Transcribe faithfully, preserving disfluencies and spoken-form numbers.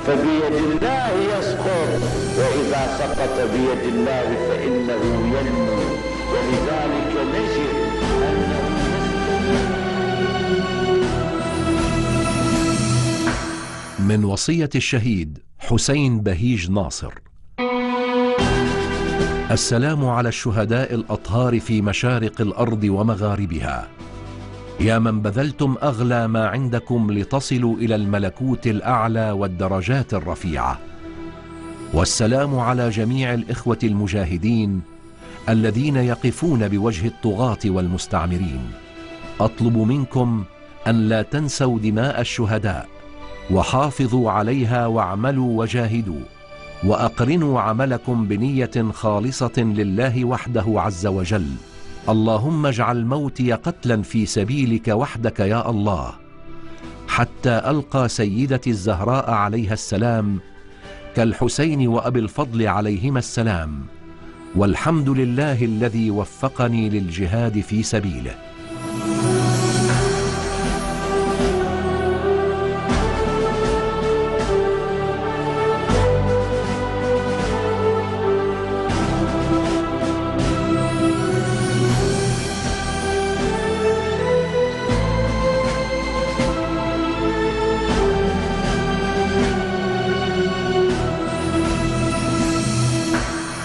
فبيد الله يسقط، وإذا سقط بيد الله فإنه ينمو. ولذلك نجد أنه من وصية الشهيد حسين بهيج ناصر: السلام على الشهداء الأطهار في مشارق الأرض ومغاربها، يا من بذلتم أغلى ما عندكم لتصلوا إلى الملكوت الأعلى والدرجات الرفيعة. والسلام على جميع الإخوة المجاهدين الذين يقفون بوجه الطغاة والمستعمرين. أطلب منكم أن لا تنسوا دماء الشهداء، وحافظوا عليها واعملوا وجاهدوا، وأقرنوا عملكم بنية خالصة لله وحده عز وجل. اللهم اجعل موتي قتلا في سبيلك وحدك يا الله، حتى ألقى سيدتي الزهراء عليها السلام كالحسين وأبي الفضل عليهما السلام. والحمد لله الذي وفقني للجهاد في سبيله.